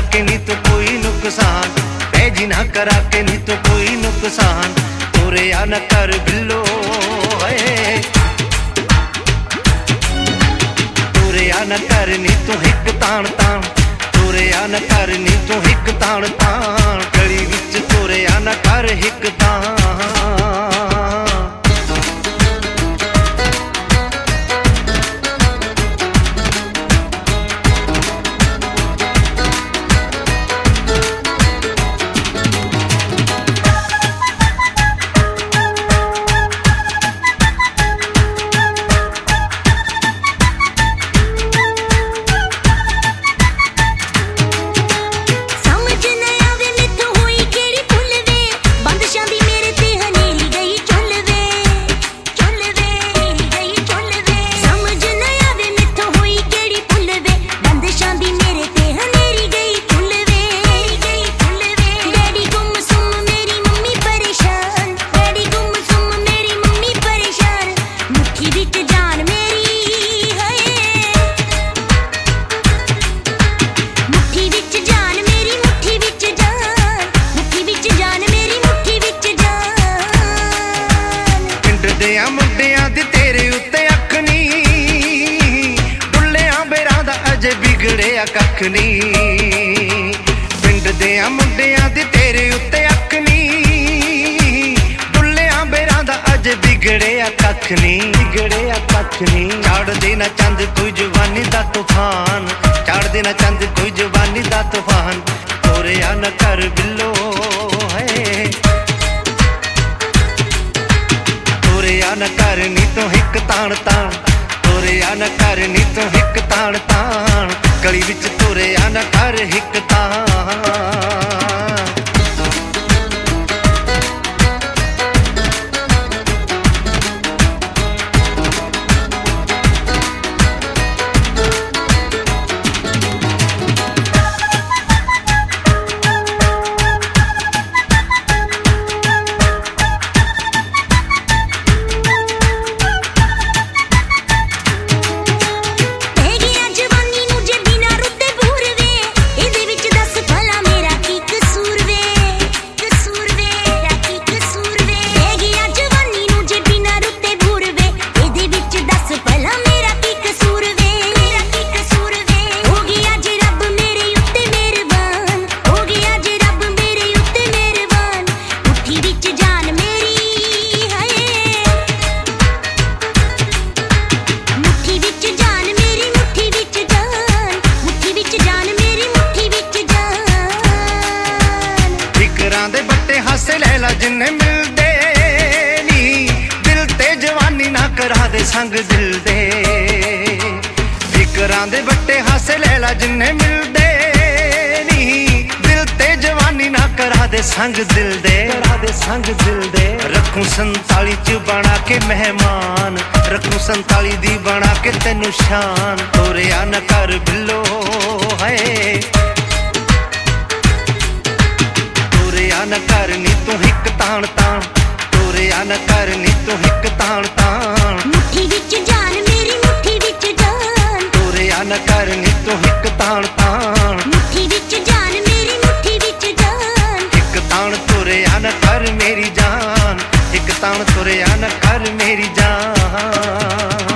के नी तो कोई नुकसान, पैजी ना करा के नी तो कोई नुकसान, तोरे या न कर बिल्लो है, तोरे या न कर नी तू हिक तान तान, तोरे या न कर नी तू हिक तान तान, गली विच तोरे या न कर हिक तान। मुंडियां दी तेरे उत्ते अख नी, बुल्लियां बेरां दा अजे बिगड़िया कख नी, पिंड दियां मुंडियां दी तेरे उत्ते अख नी, बुल्लियां बेरां दा अजे बिगड़िया कख नी, बिगड़िया कख नी। चाड़ देना चंद कोई जवानी दा तूफान, चाड़ देना चंद कोई जवानी दा तूफान, तोरे या न कर बिल्लो है, तोरे या न कर नी तो हिक तान तान, तोरे या न कर नी तो हिक तान तान, गली विच तोरे या न कर हिक तान। हासे लैला जिन्ने मिलदे नी, दिल ते जवानी ना करा दे संग दिल दे, फिकरां दे बट्टे हासे लैला जिन्ने मिलदे नी, दिल ते जवानी ना करा दे संग दिल दे, करा दे संग दिल दे। रखूं 47 च बना के मेहमान, रखूं 47 दी बना के तेनू शान, तोरे या न कर बिल्लो है, न कर नी तू हिक तान तान, तोरे या न कर नी तू हिक तान तान, मुट्ठी विच जान मेरी मुट्ठी विच जान, तोरे या न कर नी तू हिक तान तान, मुट्ठी विच जान मेरी मुट्ठी विच जान, हिक तान तोरे या न कर मेरी जान, हिक तान तोरे या न कर मेरी जान।